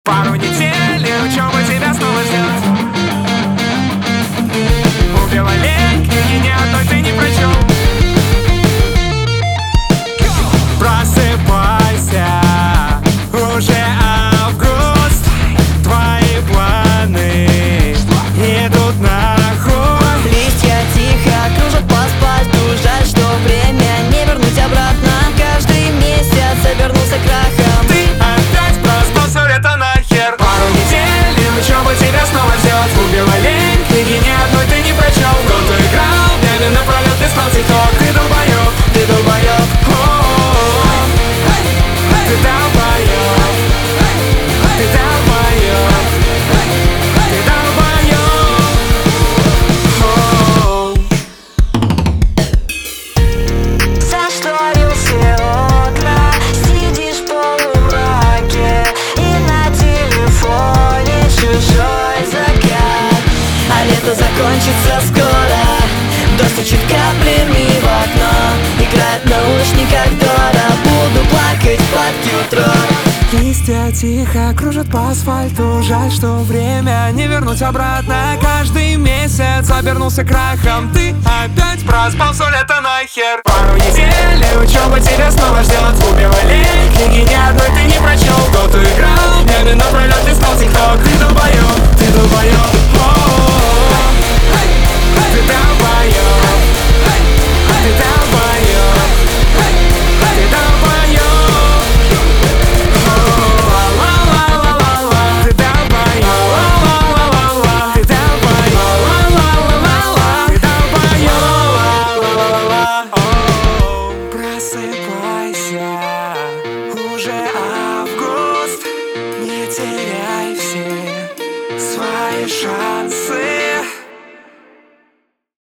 Пару недель и учеба тебя снова ждет. Убила лень, книги ни одной ты не прочел. Просыпайся, уже август. Твои планы идут нахуй. Листья тихо кружат по асфальту. Жаль, что время не вернуть обратно. Каждый месяц обернулся крахом. Ты опять проспал это нахер. Пару недель и учеба тебя снова ждет. Убила лень, книги ни одной ты не прочел. Год играл, днями напролет листал тикток. Ты долбоёб, Ты долбоёб. ты долбоёб, ты долбоёб, ты долбоёб. Зашторился окна, сидишь в полумраке, и на телефоне чужой закат. А лето закончится скоро, дождь стучит каплями в окно. Играет в наушниках Дора, буду плакать под утро. Листья тихо кружат по асфальту. Жаль, что время не вернуть обратно. Каждый месяц обернулся крахом. Ты опять проспал все лето нахер. Пару недель и учеба тебя снова ждет. Убила лень, книги ни одной ты не прочел. Год играл, днями напролет листал тикток. Ты долбоёб, ты долбоёб. Ты долбоёб, ты долбоёб, ты долбоёб. Просыпайся, уже август. Не теряй все свои шансы.